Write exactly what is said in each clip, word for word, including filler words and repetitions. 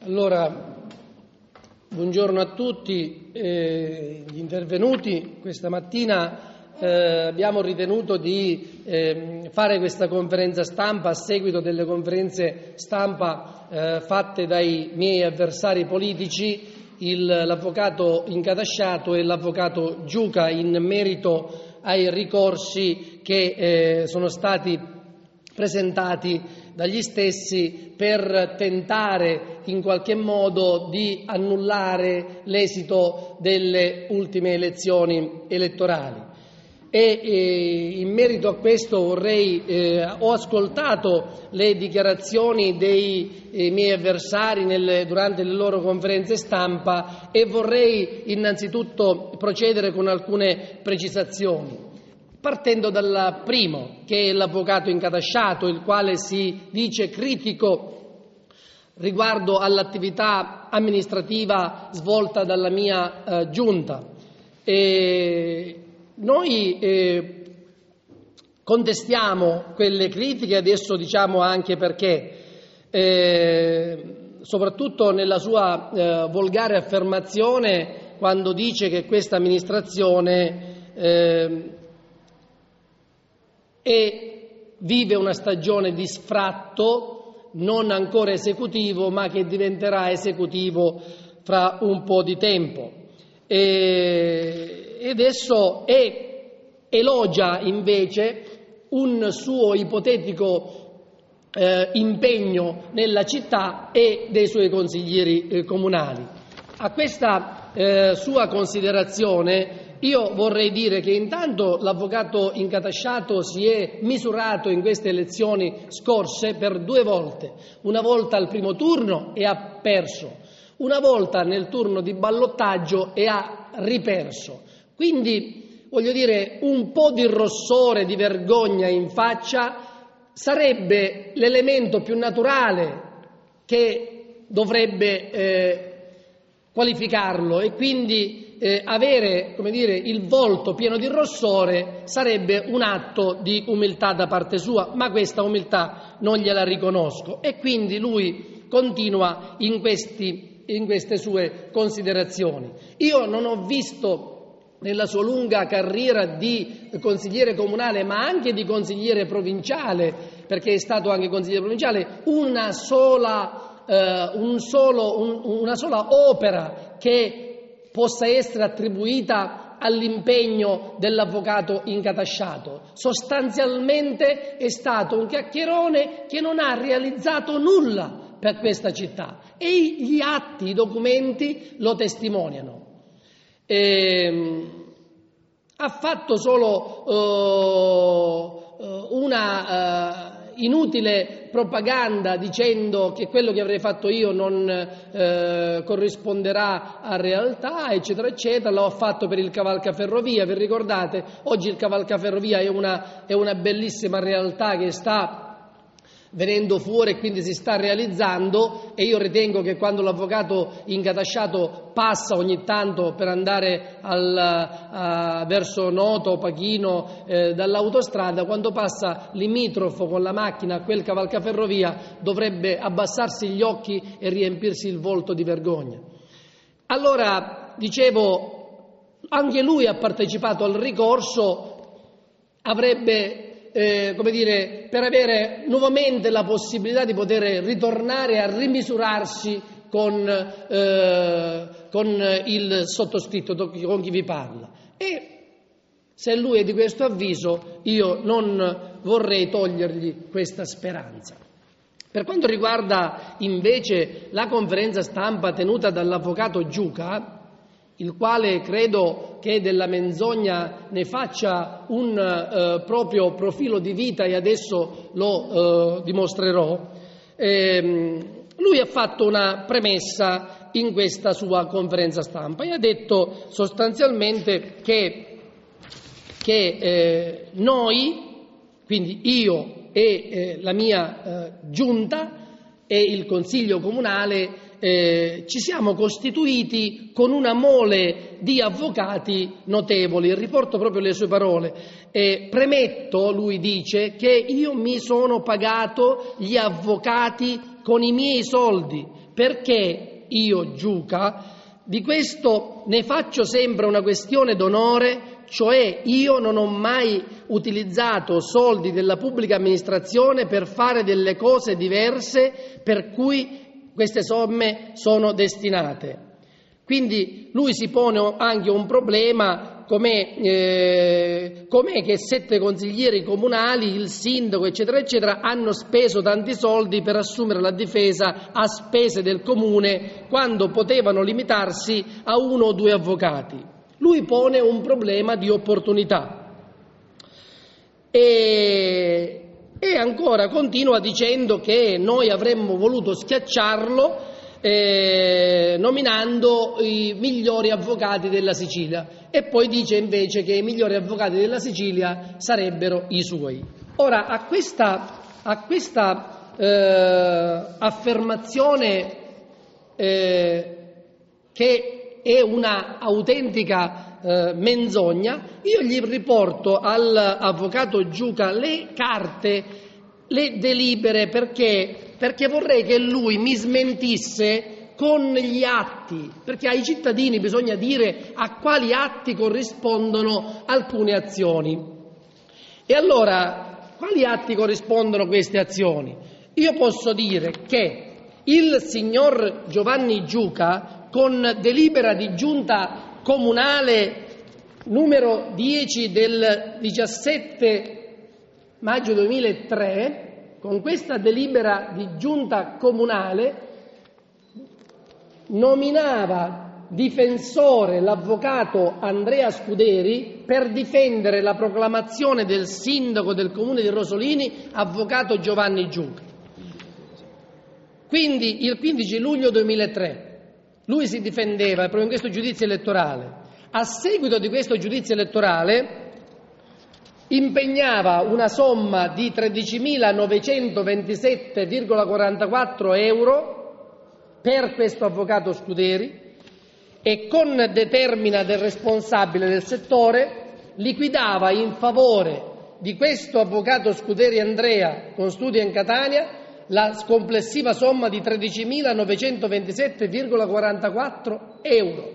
Allora, buongiorno a tutti eh, gli intervenuti. Questa mattina eh, abbiamo ritenuto di eh, fare questa conferenza stampa a seguito delle conferenze stampa eh, fatte dai miei avversari politici, il, l'avvocato Incadasciato e l'avvocato Giuca, in merito ai ricorsi che eh, sono stati presentati dagli stessi per tentare in qualche modo di annullare l'esito delle ultime elezioni elettorali. E eh, in merito a questo vorrei, eh, ho ascoltato le dichiarazioni dei eh, miei avversari nelle, durante le loro conferenze stampa e vorrei innanzitutto procedere con alcune precisazioni. Partendo dal primo, che è l'avvocato Incadasciato, il quale si dice critico riguardo all'attività amministrativa svolta dalla mia eh, giunta. E noi eh, contestiamo quelle critiche, adesso diciamo anche perché, eh, soprattutto nella sua eh, volgare affermazione quando dice che questa amministrazione eh, e vive una stagione di sfratto non ancora esecutivo, ma che diventerà esecutivo fra un po' di tempo. E, ed esso è, elogia invece un suo ipotetico eh, impegno nella città e dei suoi consiglieri eh, comunali. A questa eh, sua considerazione io vorrei dire che intanto l'avvocato Incadasciato si è misurato in queste elezioni scorse per due volte, una volta al primo turno e ha perso, una volta nel turno di ballottaggio e ha riperso. Quindi, voglio dire, un po' di rossore, di vergogna in faccia sarebbe l'elemento più naturale che dovrebbe eh, qualificarlo e quindi Eh, avere, come dire, il volto pieno di rossore sarebbe un atto di umiltà da parte sua, ma questa umiltà non gliela riconosco e quindi lui continua in, questi, in queste sue considerazioni. Io non ho visto nella sua lunga carriera di consigliere comunale, ma anche di consigliere provinciale, perché è stato anche consigliere provinciale, una sola, eh, un solo, un, una sola opera che possa essere attribuita all'impegno dell'avvocato Incadasciato. Sostanzialmente è stato un chiacchierone che non ha realizzato nulla per questa città e gli atti, i documenti lo testimoniano. E, ha fatto solo uh, una uh, inutile propaganda dicendo che quello che avrei fatto io non eh, corrisponderà a realtà, eccetera, eccetera. L'ho fatto per il cavalcaferrovia, vi ricordate? Oggi il cavalcaferrovia è una, è una bellissima realtà che sta venendo fuori e quindi si sta realizzando e io ritengo che quando l'avvocato Incadasciato passa ogni tanto per andare al, a, verso Noto, Pachino eh, dall'autostrada, quando passa limitrofo con la macchina a quel cavalcaferrovia dovrebbe abbassarsi gli occhi e riempirsi il volto di vergogna. Allora, dicevo, anche lui ha partecipato al ricorso, avrebbe Eh, come dire, per avere nuovamente la possibilità di poter ritornare a rimisurarsi con, eh, con il sottoscritto, con chi vi parla. E se lui è di questo avviso, io non vorrei togliergli questa speranza. Per quanto riguarda invece la conferenza stampa tenuta dall'avvocato Giuca, il quale credo che della menzogna ne faccia un eh, proprio profilo di vita e adesso lo eh, dimostrerò, ehm, lui ha fatto una premessa in questa sua conferenza stampa e ha detto sostanzialmente che, che eh, noi, quindi io e eh, la mia eh, giunta e il Consiglio Comunale, Eh, ci siamo costituiti con una mole di avvocati notevoli. Riporto proprio le sue parole. Eh, premetto, lui dice, che io mi sono pagato gli avvocati con i miei soldi, perché io, Giuca, di questo ne faccio sempre una questione d'onore, cioè io non ho mai utilizzato soldi della pubblica amministrazione per fare delle cose diverse per cui queste somme sono destinate. Quindi lui si pone anche un problema, com'è, eh, com'è che sette consiglieri comunali, il sindaco, eccetera, eccetera, hanno speso tanti soldi per assumere la difesa a spese del comune quando potevano limitarsi a uno o due avvocati. Lui pone un problema di opportunità e, e ancora continua dicendo che noi avremmo voluto schiacciarlo Eh, nominando i migliori avvocati della Sicilia, e poi dice invece che i migliori avvocati della Sicilia sarebbero i suoi. Ora, a questa, a questa eh, affermazione eh, che è una autentica eh, menzogna, io gli riporto all'avvocato Giuca le carte, le delibere, perché perché vorrei che lui mi smentisse con gli atti, perché ai cittadini bisogna dire a quali atti corrispondono alcune azioni. E allora, quali atti corrispondono queste azioni? Io posso dire che il signor Giovanni Giuca, con delibera di giunta comunale numero dieci del diciassette maggio duemilatré, con questa delibera di giunta comunale nominava difensore l'avvocato Andrea Scuderi per difendere la proclamazione del sindaco del comune di Rosolini, avvocato Giovanni Giuca. Quindi il quindici luglio duemilatré lui si difendeva proprio in questo giudizio elettorale. A seguito di questo giudizio elettorale impegnava una somma di tredicimilanovecentoventisette virgola quarantaquattro euro per questo avvocato Scuderi e con determina del responsabile del settore liquidava in favore di questo avvocato Scuderi Andrea con studio in Catania la complessiva somma di tredicimilanovecentoventisette virgola quarantaquattro euro.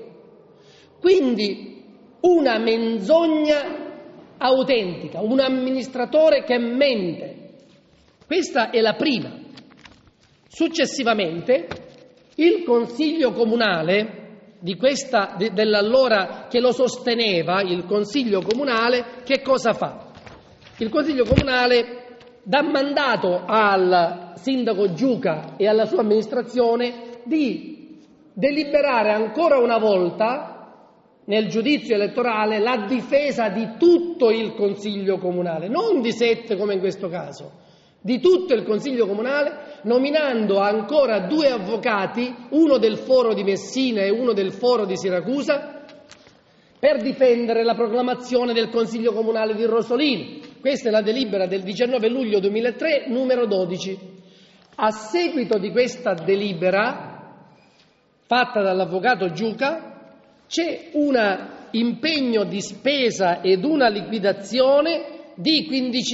Quindi una menzogna autentica, un amministratore che mente. Questa è la prima. Successivamente il Consiglio Comunale di questa, de, dell'allora che lo sosteneva, il Consiglio Comunale, che cosa fa? Il Consiglio Comunale dà mandato al sindaco Giuca e alla sua amministrazione di deliberare ancora una volta nel giudizio elettorale la difesa di tutto il Consiglio Comunale, non di sette come in questo caso, di tutto il Consiglio Comunale, nominando ancora due avvocati, uno del Foro di Messina e uno del Foro di Siracusa, per difendere la proclamazione del Consiglio Comunale di Rosolini. Questa è la delibera del diciannove luglio duemilatré, numero dodici. A seguito di questa delibera, fatta dall'avvocato Giuca, c'è un impegno di spesa ed una liquidazione di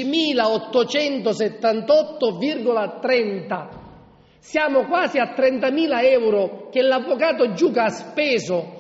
quindicimilaottocentosettantotto virgola trenta. Siamo quasi a trentamila euro che l'avvocato Giuca ha speso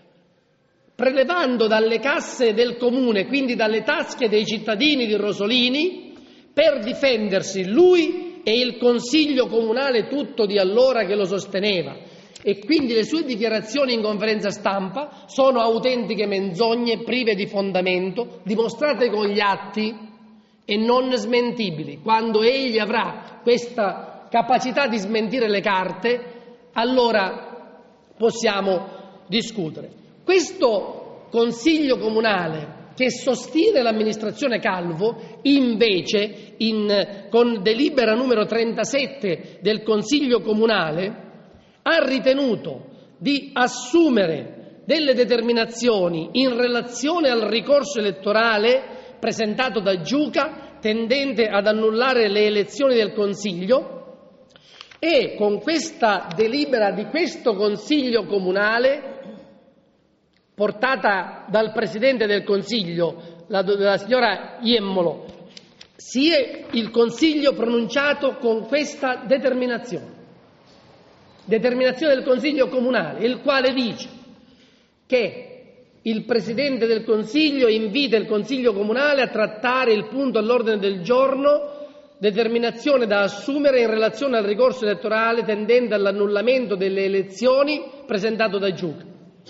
prelevando dalle casse del comune, quindi dalle tasche dei cittadini di Rosolini, per difendersi lui e il Consiglio Comunale tutto di allora che lo sosteneva. E quindi le sue dichiarazioni in conferenza stampa sono autentiche menzogne prive di fondamento, dimostrate con gli atti e non smentibili. Quando egli avrà questa capacità di smentire le carte, allora possiamo discutere. Questo Consiglio Comunale che sostiene l'amministrazione Calvo, invece, in, con delibera numero trentasette del Consiglio Comunale, ha ritenuto di assumere delle determinazioni in relazione al ricorso elettorale presentato da Giuca tendente ad annullare le elezioni del Consiglio, e con questa delibera di questo Consiglio Comunale portata dal Presidente del Consiglio, la, la signora Iemmolo, si è il Consiglio pronunciato con questa determinazione. determinazione del Consiglio Comunale, il quale dice che il Presidente del Consiglio invita il Consiglio Comunale a trattare il punto all'ordine del giorno, determinazione da assumere in relazione al ricorso elettorale tendente all'annullamento delle elezioni presentato da Giuca.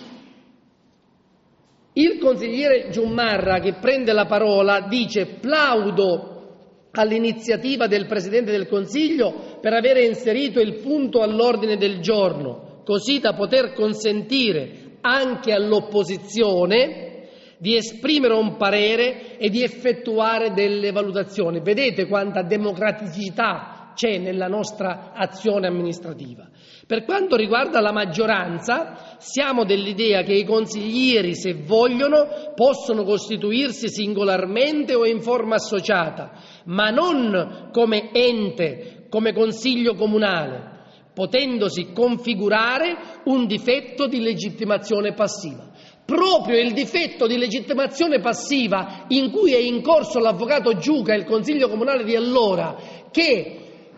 Il consigliere Giummarra, che prende la parola, dice: plaudo all'iniziativa del Presidente del Consiglio per avere inserito il punto all'ordine del giorno, così da poter consentire anche all'opposizione di esprimere un parere e di effettuare delle valutazioni. Vedete quanta democraticità c'è nella nostra azione amministrativa. Per quanto riguarda la maggioranza, siamo dell'idea che i consiglieri, se vogliono, possono costituirsi singolarmente o in forma associata, ma non come ente, come consiglio comunale, potendosi configurare un difetto di legittimazione passiva. Proprio il difetto di legittimazione passiva in cui è incorso l'avvocato Giuca e il Consiglio Comunale di allora, che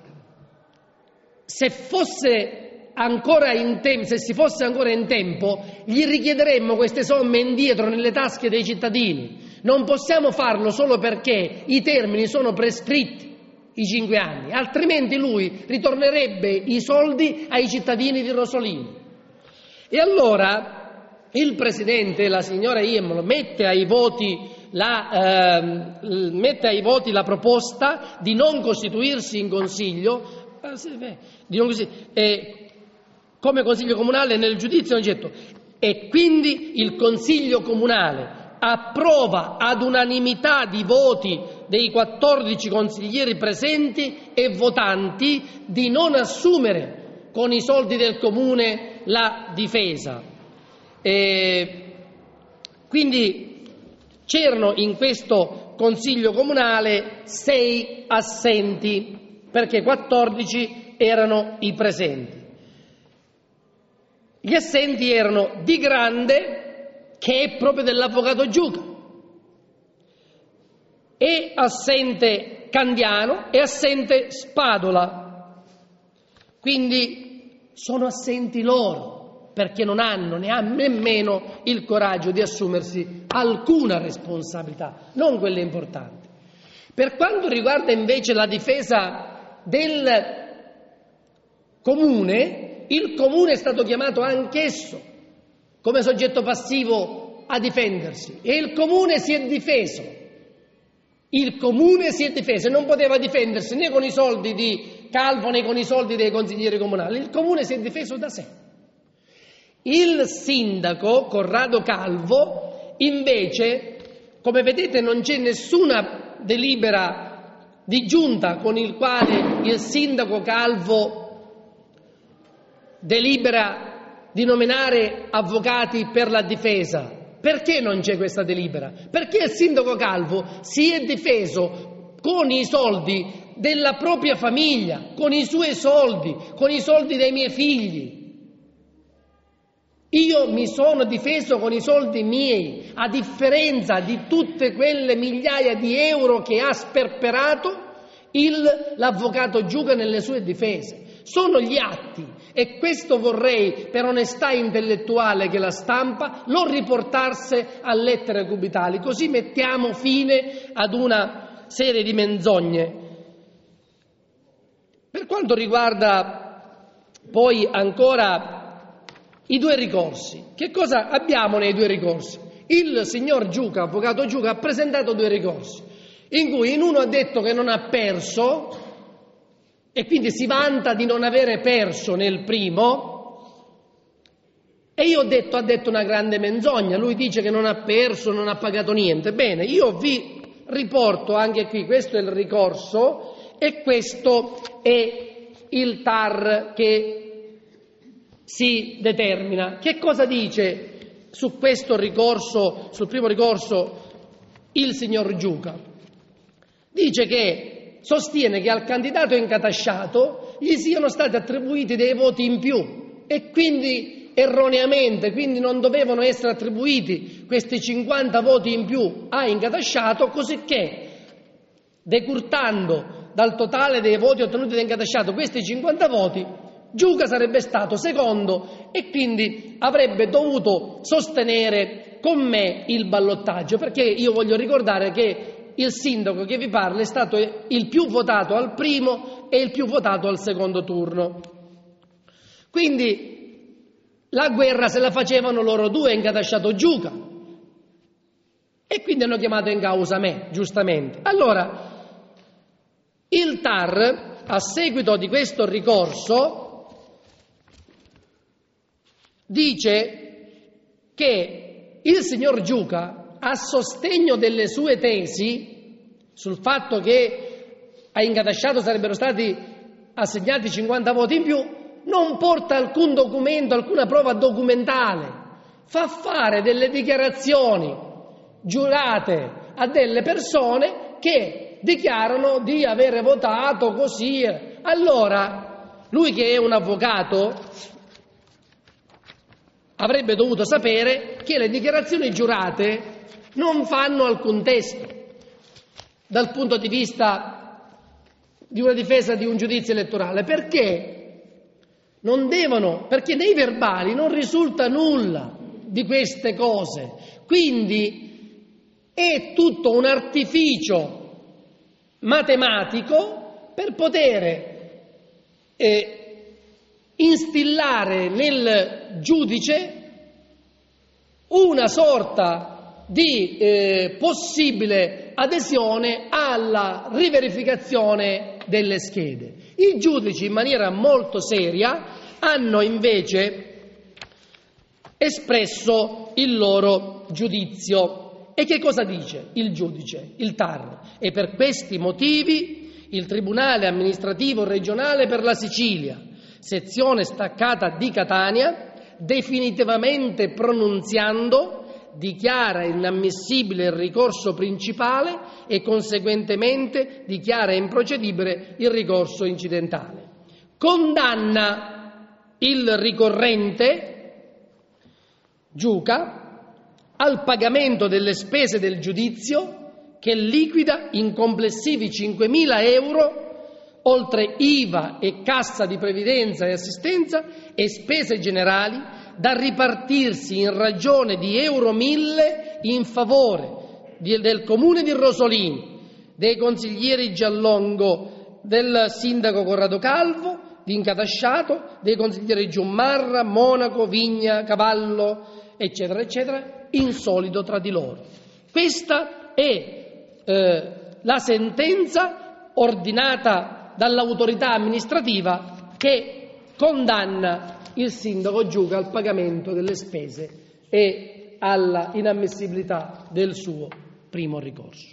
se fosse ancora in tempo, se si fosse ancora in tempo, gli richiederemmo queste somme indietro nelle tasche dei cittadini. Non possiamo farlo solo perché i termini sono prescritti, i cinque anni, altrimenti lui ritornerebbe i soldi ai cittadini di Rosolino. E allora il Presidente, la signora Iemmolo, mette ai voti la, eh, mette ai voti la proposta di non costituirsi in Consiglio, di non eh, come Consiglio Comunale nel giudizio oggetto, e quindi il Consiglio Comunale approva ad unanimità di voti dei quattordici consiglieri presenti e votanti di non assumere con i soldi del Comune la difesa. E quindi c'erano in questo Consiglio Comunale sei assenti, perché quattordici erano i presenti. Gli assenti erano Di Grande, che è proprio dell'avvocato Giuca, e assente Candiano e assente Spadola. Quindi sono assenti loro, perché non hanno ne ha nemmeno il coraggio di assumersi alcuna responsabilità, non quelle importanti. Per quanto riguarda invece la difesa del Comune, il Comune è stato chiamato anch'esso come soggetto passivo a difendersi, e il Comune si è difeso. Il Comune si è difeso e non poteva difendersi né con i soldi di Calvo né con i soldi dei consiglieri comunali. Il Comune si è difeso da sé. Il sindaco Corrado Calvo, invece, come vedete, non c'è nessuna delibera di giunta con il quale il sindaco Calvo delibera di nominare avvocati per la difesa. Perché non c'è questa delibera? Perché il sindaco Calvo si è difeso con i soldi della propria famiglia, con i suoi soldi, con i soldi dei miei figli. Io mi sono difeso con i soldi miei, a differenza di tutte quelle migliaia di euro che ha sperperato il, l'avvocato Giuca nelle sue difese. Sono gli atti. E questo vorrei, per onestà intellettuale, che la stampa lo riportasse a lettere cubitali, così mettiamo fine ad una serie di menzogne. Per quanto riguarda poi ancora i due ricorsi, che cosa abbiamo nei due ricorsi? Il signor Giuca, avvocato Giuca, ha presentato due ricorsi, in cui in uno ha detto che non ha perso, e quindi si vanta di non avere perso nel primo, e io ho detto, ha detto una grande menzogna, lui dice che non ha perso, non ha pagato niente. Bene, io vi riporto anche qui, questo è il ricorso e questo è il T A R che si determina. Che cosa dice su questo ricorso, sul primo ricorso, il signor Giuca? Dice che sostiene che al candidato incatasciato gli siano stati attribuiti dei voti in più e quindi erroneamente, quindi non dovevano essere attribuiti questi cinquanta voti in più a incatasciato, cosicché decurtando dal totale dei voti ottenuti da incatasciato questi cinquanta voti, Giuca sarebbe stato secondo e quindi avrebbe dovuto sostenere con me il ballottaggio, perché io voglio ricordare che il sindaco che vi parla è stato il più votato al primo e il più votato al secondo turno. Quindi la guerra se la facevano loro due, incadasciato Giuca, e quindi hanno chiamato in causa me, giustamente. Allora, il T A R, a seguito di questo ricorso, dice che il signor Giuca, a sostegno delle sue tesi sul fatto che a Incadasciato sarebbero stati assegnati cinquanta voti in più, non porta alcun documento, alcuna prova documentale, fa fare delle dichiarazioni giurate a delle persone che dichiarano di avere votato così. Allora, lui che è un avvocato avrebbe dovuto sapere che le dichiarazioni giurate non fanno alcun testo dal punto di vista di una difesa di un giudizio elettorale, perché non devono, perché nei verbali non risulta nulla di queste cose, quindi è tutto un artificio matematico per poter eh, instillare nel giudice una sorta di eh, possibile adesione alla riverificazione delle schede. I giudici, in maniera molto seria, hanno invece espresso il loro giudizio. E che cosa dice il giudice, il T A R? E per questi motivi il Tribunale amministrativo regionale per la Sicilia, sezione staccata di Catania, definitivamente pronunziando, dichiara inammissibile il ricorso principale e conseguentemente dichiara improcedibile il ricorso incidentale. Condanna il ricorrente Giuca al pagamento delle spese del giudizio, che liquida in complessivi cinquemila euro, oltre I V A e cassa di previdenza e assistenza e spese generali, da ripartirsi in ragione di euro mille in favore di, del comune di Rosolini, dei consiglieri Giallongo, del sindaco Corrado Calvo, di Incadasciato, dei consiglieri Giummarra, Monaco, Vigna, Cavallo, eccetera, eccetera, in solido tra di loro. Questa è eh, la sentenza ordinata dall'autorità amministrativa che condanna il sindaco Giuca al pagamento delle spese e alla inammissibilità del suo primo ricorso.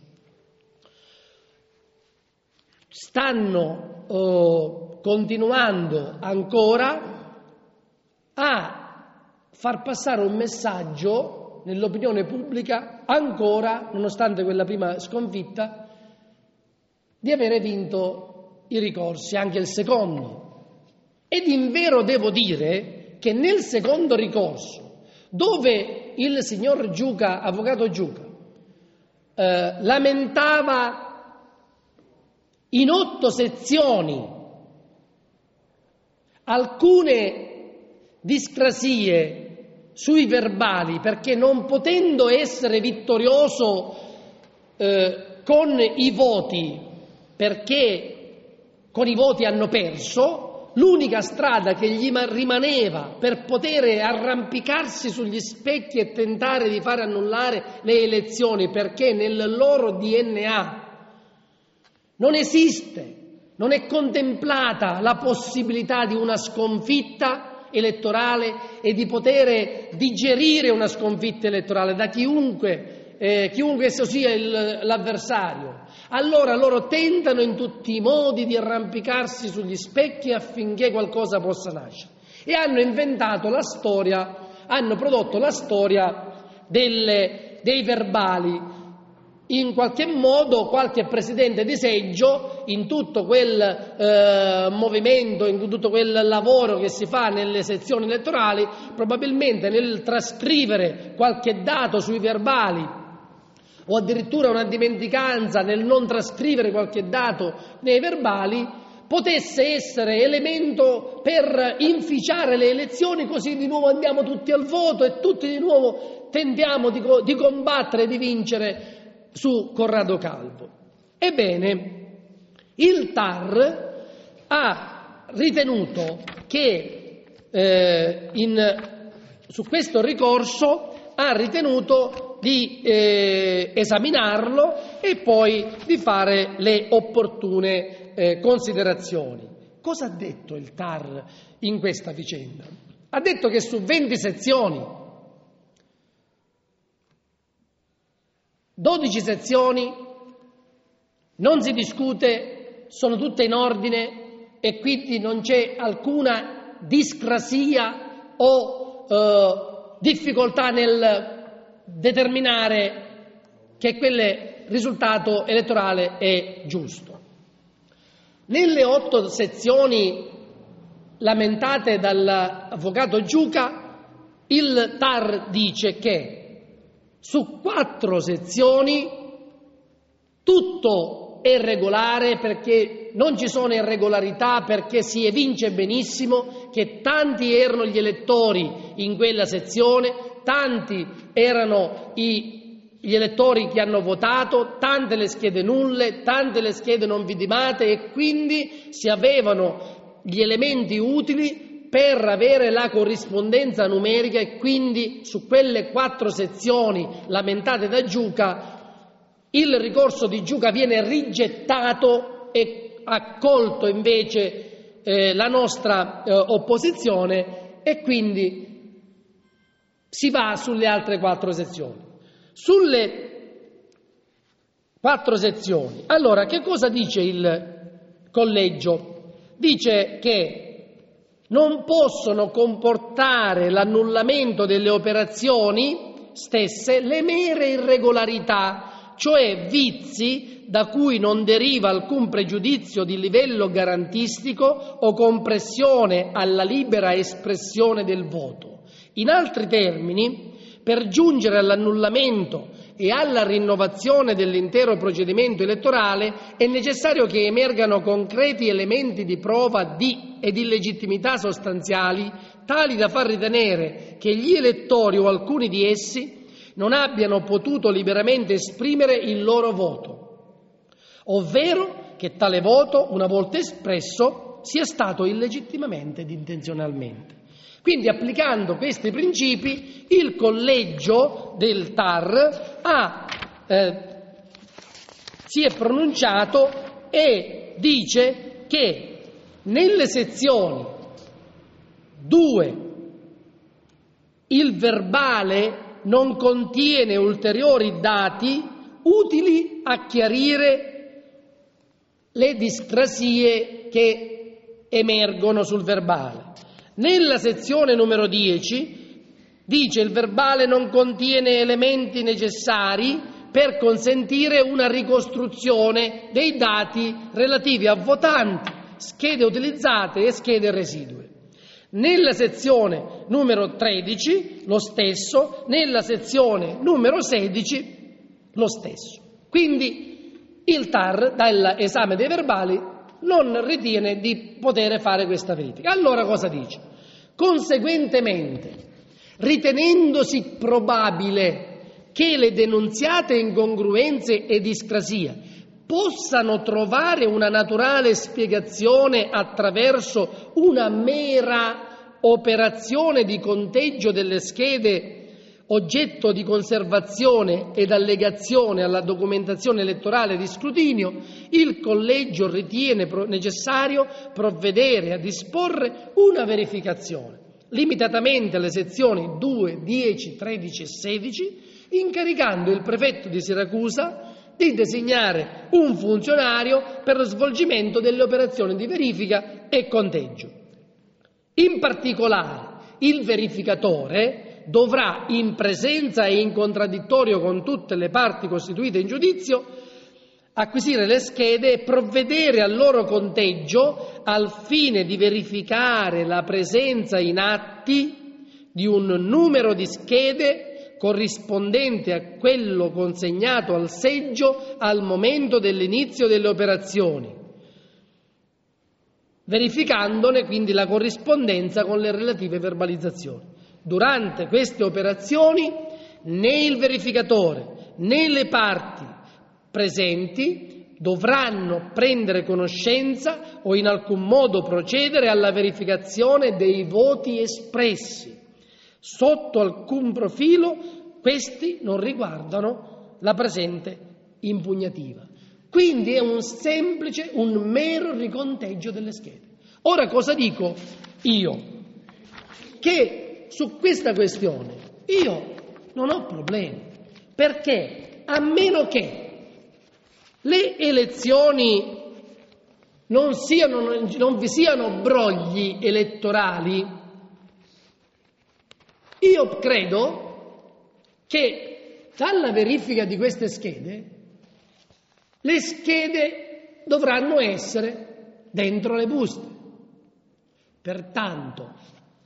Stanno eh, continuando ancora a far passare un messaggio nell'opinione pubblica, ancora, nonostante quella prima sconfitta, di avere vinto i ricorsi, anche il secondo. Ed invero devo dire che nel secondo ricorso, dove il signor Giuca, avvocato Giuca, eh, lamentava in otto sezioni alcune discrasie sui verbali, perché non potendo essere vittorioso eh, con i voti, perché con i voti hanno perso, l'unica strada che gli rimaneva per poter arrampicarsi sugli specchi e tentare di fare annullare le elezioni, perché nel loro D N A non esiste, non è contemplata la possibilità di una sconfitta elettorale e di poter digerire una sconfitta elettorale da chiunque, eh, chiunque esso sia il, l'avversario. Allora loro tentano in tutti i modi di arrampicarsi sugli specchi affinché qualcosa possa nascere. E hanno inventato la storia, hanno prodotto la storia delle, dei verbali. In qualche modo qualche presidente di seggio, in tutto quel eh, movimento, in tutto quel lavoro che si fa nelle sezioni elettorali, probabilmente nel trascrivere qualche dato sui verbali o addirittura una dimenticanza nel non trascrivere qualche dato nei verbali, potesse essere elemento per inficiare le elezioni, così di nuovo andiamo tutti al voto e tutti di nuovo tentiamo di, di combattere e di vincere su Corrado Calvo. Ebbene, il T A R ha ritenuto che eh, in, su questo ricorso ha ritenuto di eh, esaminarlo e poi di fare le opportune eh, considerazioni. Cosa ha detto il T A R in questa vicenda? Ha detto che su venti sezioni, dodici sezioni non si discute, sono tutte in ordine e quindi non c'è alcuna discrasia o eh, difficoltà nel determinare che quel risultato elettorale è giusto. Nelle otto sezioni lamentate dall'avvocato Giuca, il T A R dice che su quattro sezioni tutto è regolare, perché non ci sono irregolarità, perché si evince benissimo che tanti erano gli elettori in quella sezione, tanti erano i, gli elettori che hanno votato, tante le schede nulle, tante le schede non vidimate, e quindi si avevano gli elementi utili per avere la corrispondenza numerica, e quindi su quelle quattro sezioni lamentate da Giuca il ricorso di Giuca viene rigettato e accolto invece eh, la nostra eh, opposizione, e quindi si va sulle altre quattro sezioni. Sulle quattro sezioni, allora, che cosa dice il collegio? Dice che non possono comportare l'annullamento delle operazioni stesse le mere irregolarità, cioè vizi da cui non deriva alcun pregiudizio di livello garantistico o compressione alla libera espressione del voto. In altri termini, per giungere all'annullamento e alla rinnovazione dell'intero procedimento elettorale è necessario che emergano concreti elementi di prova di ed illegittimità sostanziali tali da far ritenere che gli elettori o alcuni di essi non abbiano potuto liberamente esprimere il loro voto, ovvero che tale voto, una volta espresso, sia stato illegittimamente ed intenzionalmente. Quindi, applicando questi principi, il collegio del T A R ha, eh, si è pronunciato e dice che nelle sezioni due il verbale non contiene ulteriori dati utili a chiarire le discrasie che emergono sul verbale. Nella sezione numero dieci dice il verbale non contiene elementi necessari per consentire una ricostruzione dei dati relativi a votanti, schede utilizzate e schede residue. Nella sezione numero tredici lo stesso, nella sezione numero sedici lo stesso. Quindi il T A R dall'esame dei verbali non ritiene di poter fare questa verifica. Allora cosa dice? Conseguentemente, ritenendosi probabile che le denunziate incongruenze e discrasie possano trovare una naturale spiegazione attraverso una mera operazione di conteggio delle schede oggetto di conservazione ed allegazione alla documentazione elettorale di scrutinio, il collegio ritiene necessario provvedere a disporre una verificazione, limitatamente alle sezioni due, dieci, tredici e sedici, incaricando il prefetto di Siracusa di designare un funzionario per lo svolgimento delle operazioni di verifica e conteggio. In particolare, il verificatore dovrà, in presenza e in contraddittorio con tutte le parti costituite in giudizio, acquisire le schede e provvedere al loro conteggio al fine di verificare la presenza in atti di un numero di schede corrispondente a quello consegnato al seggio al momento dell'inizio delle operazioni, verificandone quindi la corrispondenza con le relative verbalizzazioni. Durante queste operazioni né il verificatore né le parti presenti dovranno prendere conoscenza o in alcun modo procedere alla verificazione dei voti espressi. Sotto alcun profilo questi non riguardano la presente impugnativa. Quindi è un semplice, un mero riconteggio delle schede. Ora cosa dico io? Che su questa questione io non ho problemi, perché a meno che le elezioni non siano, non vi siano brogli elettorali, io credo che dalla verifica di queste schede le schede dovranno essere dentro le buste. Pertanto,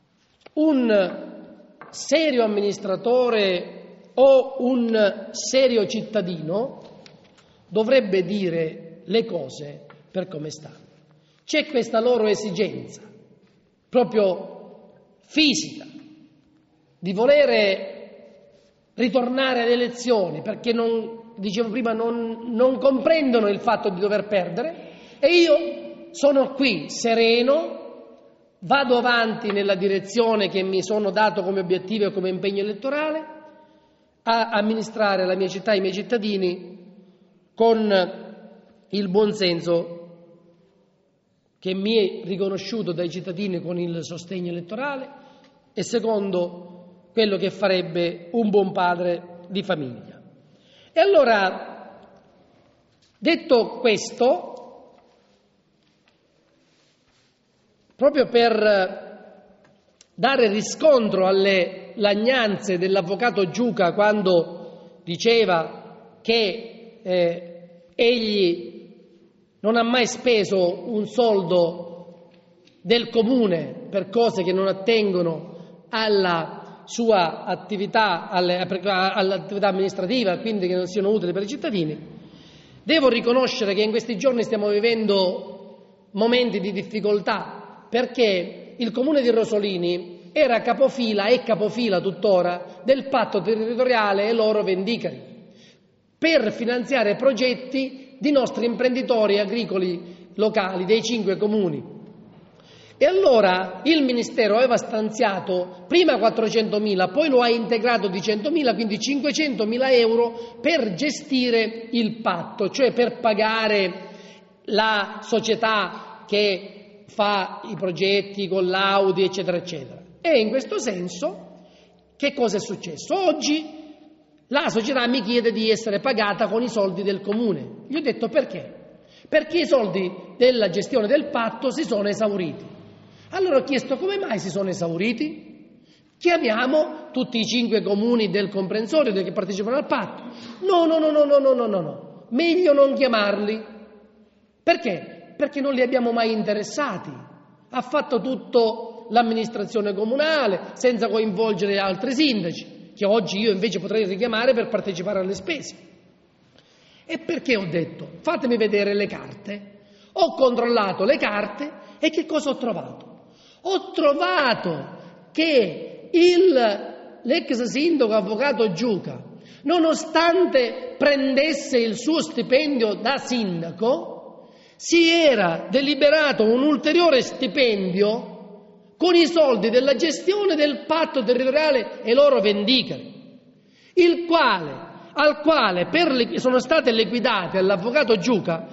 un serio amministratore o un serio cittadino dovrebbe dire le cose per come stanno. C'è questa loro esigenza, proprio fisica, di volere ritornare alle elezioni perché, non, dicevo prima, non, non comprendono il fatto di dover perdere, e io sono qui sereno, vado avanti nella direzione che mi sono dato come obiettivo e come impegno elettorale, a amministrare la mia città e i miei cittadini con il buonsenso che mi è riconosciuto dai cittadini con il sostegno elettorale e secondo quello che farebbe un buon padre di famiglia. E allora, detto questo, proprio per dare riscontro alle lagnanze dell'avvocato Giuca quando diceva che eh, egli non ha mai speso un soldo del comune per cose che non attengono alla sua attività, alle, all'attività amministrativa, quindi che non siano utili per i cittadini, devo riconoscere che in questi giorni stiamo vivendo momenti di difficoltà, perché il comune di Rosolini era capofila e capofila tuttora del patto territoriale e loro Vendicari per finanziare progetti di nostri imprenditori agricoli locali dei cinque comuni. E allora il Ministero aveva stanziato prima quattrocentomila, poi lo ha integrato di centomila, quindi cinquecentomila euro per gestire il patto, cioè per pagare la società che fa i progetti con l'Audi, eccetera, eccetera. E in questo senso che cosa è successo? Oggi la società mi chiede di essere pagata con i soldi del comune. Gli ho detto perché? Perché i soldi della gestione del patto si sono esauriti. Allora ho chiesto come mai si sono esauriti? Chiamiamo tutti i cinque comuni del comprensorio che partecipano al patto. No, no, no, no, no, no, no, no, no. Meglio non chiamarli. Perché? Perché non li abbiamo mai interessati. Ha fatto tutto l'amministrazione comunale senza coinvolgere altri sindaci, che oggi io invece potrei richiamare per partecipare alle spese. E perché ho detto, fatemi vedere le carte? Ho controllato le carte e che cosa ho trovato? Ho trovato che il, l'ex sindaco avvocato Giuca, nonostante prendesse il suo stipendio da sindaco, si era deliberato un ulteriore stipendio con i soldi della gestione del patto territoriale e loro Vendicari, il quale, al quale per, sono state liquidate all'avvocato Giuca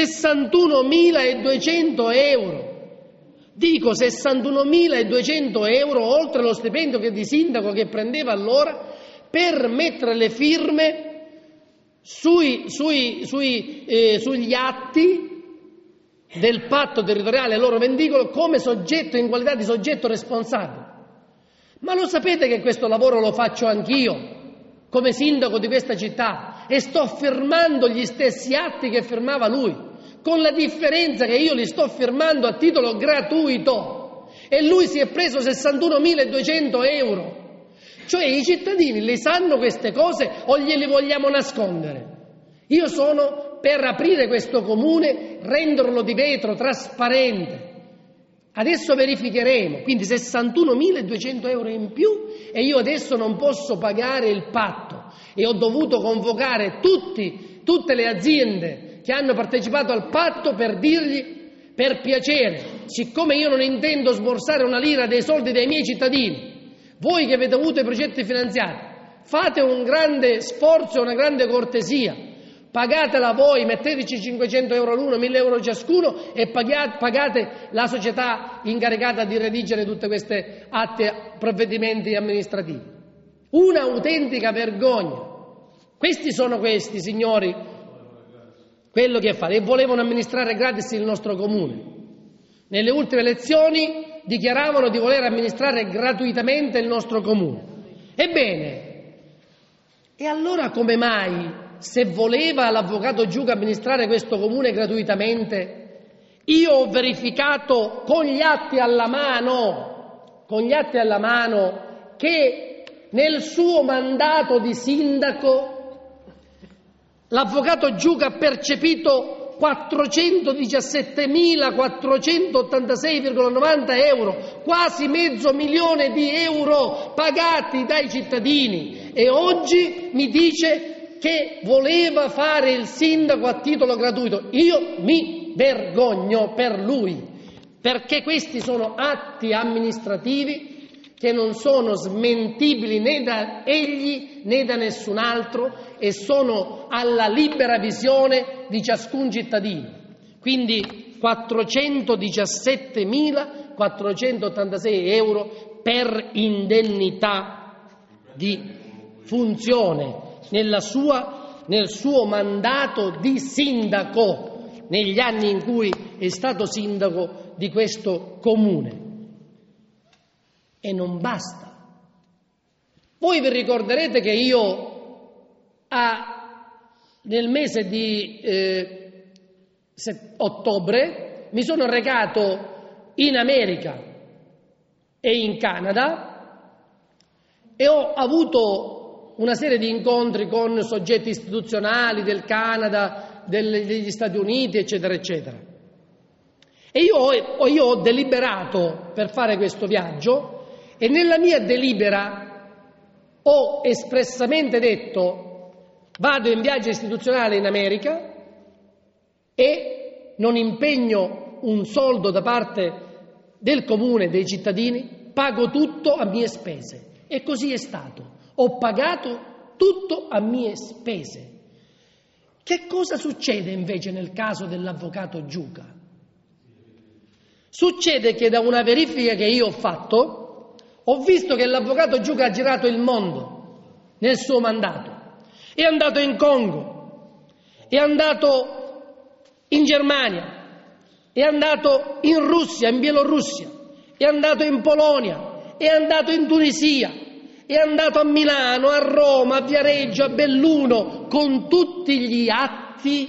sessantunomiladuecento euro. Dico sessantunomiladuecento euro oltre lo stipendio che di sindaco che prendeva allora, per mettere le firme sui, sui, sui, eh, sugli atti del patto territoriale loro Vendicolo come soggetto, in qualità di soggetto responsabile. Ma lo sapete che questo lavoro lo faccio anch'io come sindaco di questa città e sto firmando gli stessi atti che firmava lui, con la differenza che io li sto firmando a titolo gratuito e lui si è preso sessantunomiladuecento euro. Cioè i cittadini le sanno queste cose o gliele vogliamo nascondere? Io sono per aprire questo comune, renderlo di vetro, trasparente, Adesso verificheremo, quindi sessantunomiladuecento euro in più e io adesso non posso pagare il patto e ho dovuto convocare tutti, tutte le aziende che hanno partecipato al patto per dirgli, per piacere, siccome io non intendo sborsare una lira dei soldi dei miei cittadini, voi che avete avuto i progetti finanziati, fate un grande sforzo e una grande cortesia. Pagatela voi, metteteci cinquecento euro l'uno, mille euro ciascuno e pagate, pagate la società incaricata di redigere tutte queste atti, provvedimenti amministrativi. Una autentica vergogna. Questi sono questi, signori, quello che fate. E volevano amministrare gratis il nostro comune. Nelle ultime elezioni dichiaravano di voler amministrare gratuitamente il nostro comune. Ebbene, e allora come mai, se voleva l'avvocato Giuca amministrare questo comune gratuitamente, io ho verificato con gli atti alla mano, con gli atti alla mano, che nel suo mandato di sindaco l'avvocato Giuca ha percepito quattrocentodiciassettemilaquattrocentottantasei virgola novanta euro, quasi mezzo milione di euro pagati dai cittadini, e oggi mi dice che voleva fare il sindaco a titolo gratuito. Io mi vergogno per lui, perché questi sono atti amministrativi che non sono smentibili né da egli né da nessun altro e sono alla libera visione di ciascun cittadino. Quindi quattrocentodiciassettemilaquattrocentottantasei euro per indennità di funzione nella sua, nel suo mandato di sindaco, negli anni in cui è stato sindaco di questo comune. E non basta. Voi vi ricorderete che io a, nel mese di eh, set, ottobre mi sono recato in America e in Canada e ho avuto una serie di incontri con soggetti istituzionali del Canada, del, degli Stati Uniti, eccetera, eccetera. E io ho, io ho deliberato per fare questo viaggio e nella mia delibera ho espressamente detto: vado in viaggio istituzionale in America e non impegno un soldo da parte del comune, dei cittadini, pago tutto a mie spese. E così è stato. Ho pagato tutto a mie spese. Che cosa succede invece nel caso dell'avvocato Giuca? Succede che da una verifica che io ho fatto, ho visto che l'avvocato Giuca ha girato il mondo nel suo mandato. È andato in Congo, è andato in Germania, è andato in Russia, in Bielorussia, è andato in Polonia, è andato in Tunisia, è andato a Milano, a Roma, a Viareggio, a Belluno, con tutti gli atti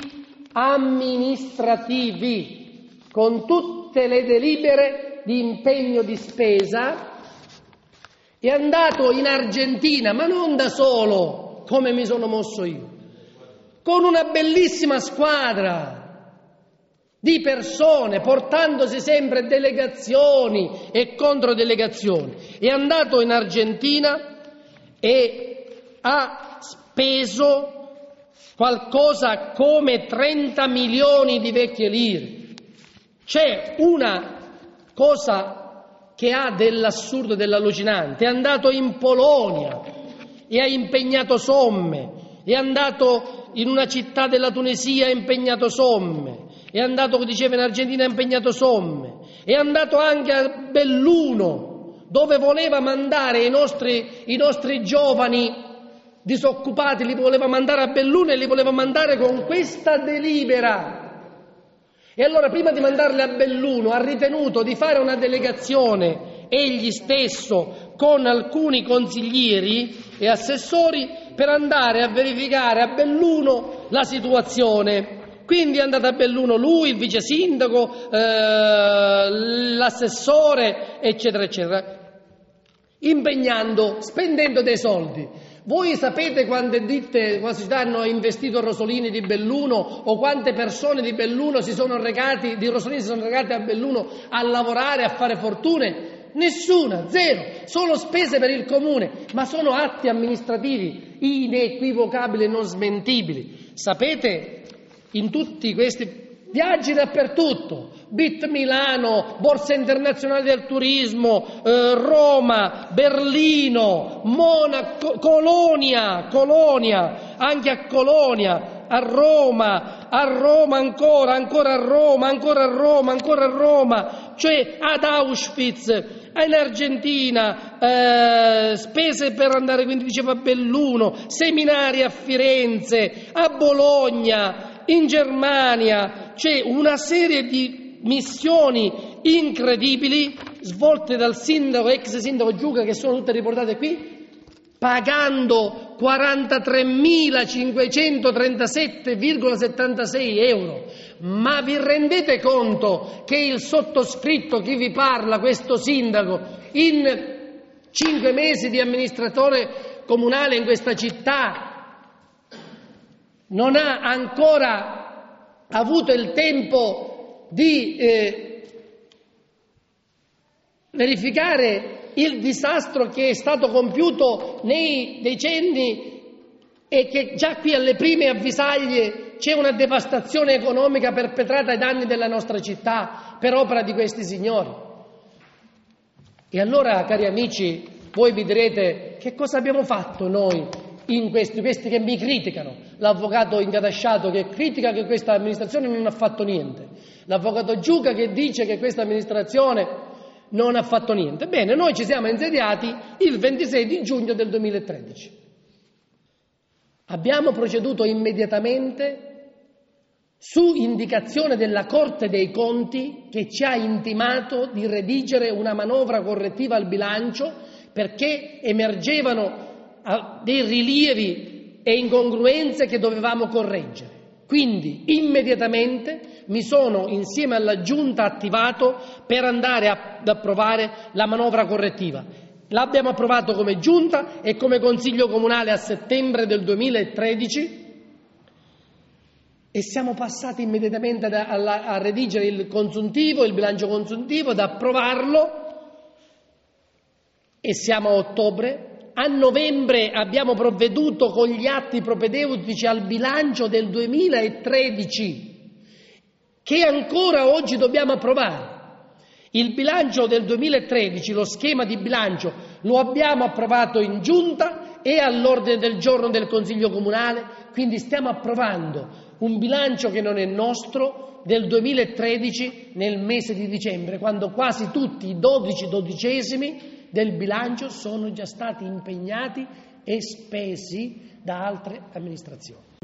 amministrativi, con tutte le delibere di impegno di spesa. È andato in Argentina, ma non da solo, come mi sono mosso io, con una bellissima squadra di persone, portandosi sempre delegazioni e controdelegazioni. È andato in Argentina e ha speso qualcosa come trenta milioni di vecchie lire. C'è una cosa che ha dell'assurdo e dell'allucinante. È andato in Polonia e ha impegnato somme, è andato in una città della Tunisia e ha impegnato somme, è andato, come diceva, in Argentina e ha impegnato somme, è andato anche a Belluno, dove voleva mandare i nostri, i nostri giovani disoccupati, li voleva mandare a Belluno e li voleva mandare con questa delibera. E allora, prima di mandarli a Belluno, ha ritenuto di fare una delegazione egli stesso con alcuni consiglieri e assessori per andare a verificare a Belluno la situazione. Quindi è andato a Belluno lui, il vice sindaco, eh, l'assessore, eccetera, eccetera, impegnando, spendendo dei soldi. Voi sapete quante ditte, quante società hanno investito Rosolini di Belluno o quante persone di Belluno si sono recati, di Rosolini si sono recati a Belluno a lavorare, a fare fortune? Nessuna, zero, solo spese per il comune, ma sono atti amministrativi inequivocabili e non smentibili. Sapete, in tutti questi viaggi dappertutto, B I T Milano, Borsa Internazionale del Turismo, eh, Roma, Berlino, Monaco, Colonia, Colonia, anche a Colonia, a Roma, a Roma ancora, ancora a Roma, ancora a Roma, ancora a Roma, cioè ad Auschwitz, in Argentina, eh, spese per andare, quindi diceva Belluno, seminari a Firenze, a Bologna, in Germania, c'è una serie di missioni incredibili svolte dal sindaco, ex sindaco Giuca, che sono tutte riportate qui, pagando quarantatremilacinquecentotrentasette virgola settantasei euro. Ma vi rendete conto che il sottoscritto, chi vi parla, questo sindaco, in cinque mesi di amministratore comunale in questa città, non ha ancora avuto il tempo di eh, verificare il disastro che è stato compiuto nei decenni e che già qui alle prime avvisaglie c'è una devastazione economica perpetrata ai danni della nostra città per opera di questi signori. E allora, cari amici, voi vi direte: che cosa abbiamo fatto noi in questi, questi che mi criticano? L'avvocato Incadasciato che critica che questa amministrazione non ha fatto niente, l'avvocato Giuca che dice che questa amministrazione non ha fatto niente. Bene, noi ci siamo insediati il ventisei di giugno del duemilatredici. Abbiamo proceduto immediatamente su indicazione della Corte dei Conti, che ci ha intimato di redigere una manovra correttiva al bilancio perché emergevano dei rilievi e incongruenze che dovevamo correggere. Quindi immediatamente mi sono insieme alla Giunta attivato per andare ad approvare la manovra correttiva. L'abbiamo approvato come Giunta e come Consiglio Comunale a settembre del duemilatredici e siamo passati immediatamente a, a, a redigere il consuntivo, il bilancio consuntivo, ad approvarlo e siamo a ottobre. A novembre abbiamo provveduto con gli atti propedeutici al bilancio del duemilatredici, che ancora oggi dobbiamo approvare. Il bilancio del duemilatredici, lo schema di bilancio, lo abbiamo approvato in Giunta e all'ordine del giorno del Consiglio Comunale, quindi stiamo approvando un bilancio che non è nostro del duemilatredici nel mese di dicembre, quando quasi tutti i dodici dodicesimi del bilancio sono già stati impegnati e spesi da altre amministrazioni.